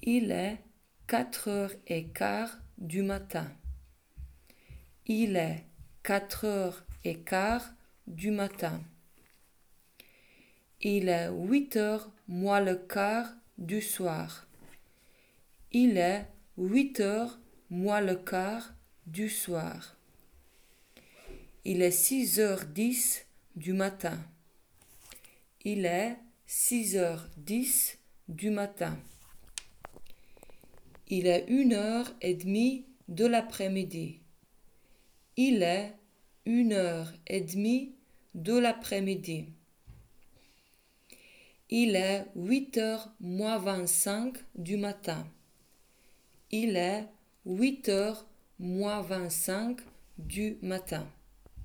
Il est 4h15 du matin. Il est 4h15 du matin. Il est 8h moins le quart du soir. Il est 8h moins le quart du soir. Il est 6h10 du matin. Il est 6h10 du matin. Il est 1h30 de l'après-midi. Il est 1h30 de l'après-midi. Il est 8h moins 25 du matin. Il est 8h moins 25 du matin.